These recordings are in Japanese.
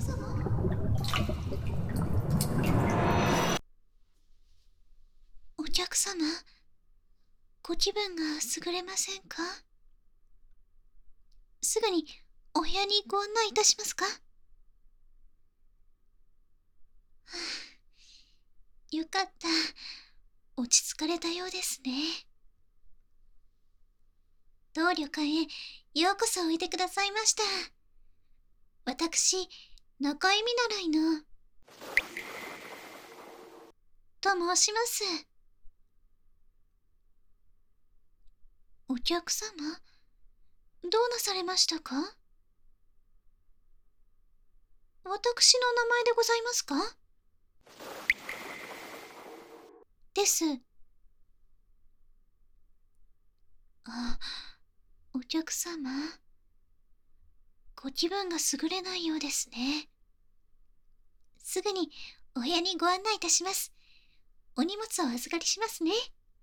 お客様、ご気分が優れませんか？すぐにお部屋にご案内いたしますか？はあ、よかった。落ち着かれたようですね。当旅館へようこそおいでくださいました。私、中井見習いの、と申します。お客様、どうなされましたか？私の名前でございますか？です。あ、お客様、ご気分が優れないようですね。すぐにお部屋にご案内いたします。お荷物をお預かりしますね。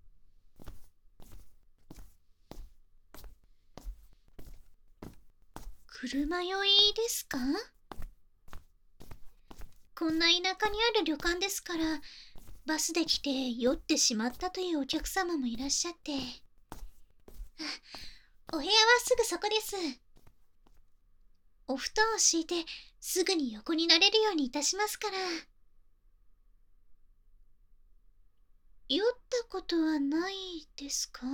車酔いですか？こんな田舎にある旅館ですから、バスで来て酔ってしまったというお客様もいらっしゃって。お部屋はすぐそこです。お布団を敷いてすぐに横になれるようにいたしますから。酔ったことはないですか？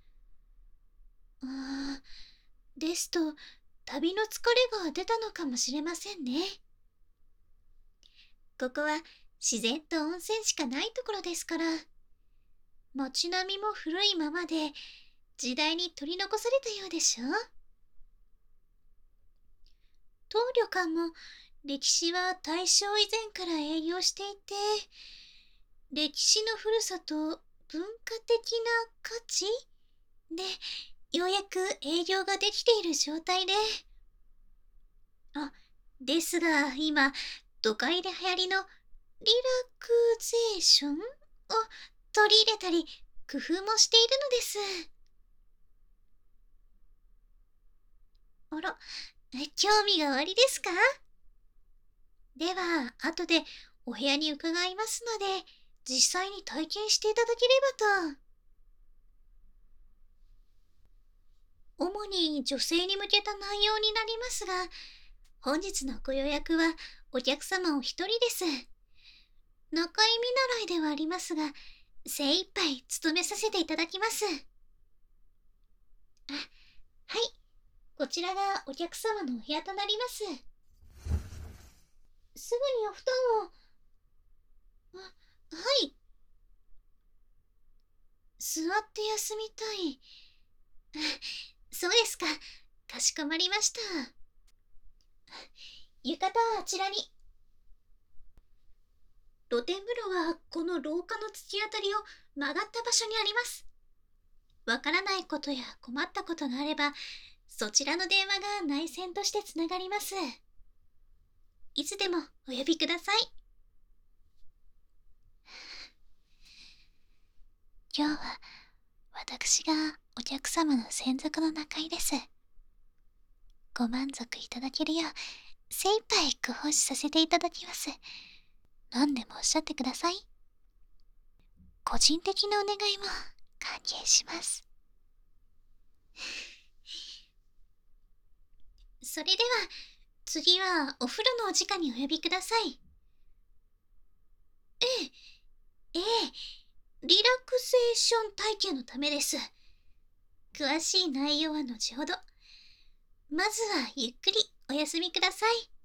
ああ、ですと旅の疲れが出たのかもしれませんね。ここは自然と温泉しかないところですから。街並みも古いままで時代に取り残されたようでしょう。当旅館も歴史は大正以前から営業していて、歴史の古さと文化的な価値でようやく営業ができている状態で。あ、ですが今都会で流行りのリラクゼーションを取り入れたり工夫もしているのです。あら、興味がおありですか？では後でお部屋に伺いますので、実際に体験していただければと。主に女性に向けた内容になりますが、本日のご予約はお客様お一人です。中井見習いではありますが、精一杯務めさせていただきます。あ、はい、こちらがお客様のお部屋となります。すぐにお布団を。あ、はい。座って休みたい。そうですか。かしこまりました。浴衣はあちらに。露天風呂はこの廊下の突き当たりを曲がった場所にあります。わからないことや困ったことがあれば、そちらの電話が内線としてつながります。いつでもお呼びください。今日は私がお客様の専属の仲居です。ご満足いただけるよう精一杯ご奉仕させていただきます。何でもおっしゃってください。個人的なお願いも歓迎します。それでは次はお風呂のお時間にお呼びください。ええ、ええ、リラクゼーション体験のためです。詳しい内容は後ほど。まずはゆっくりお休みください。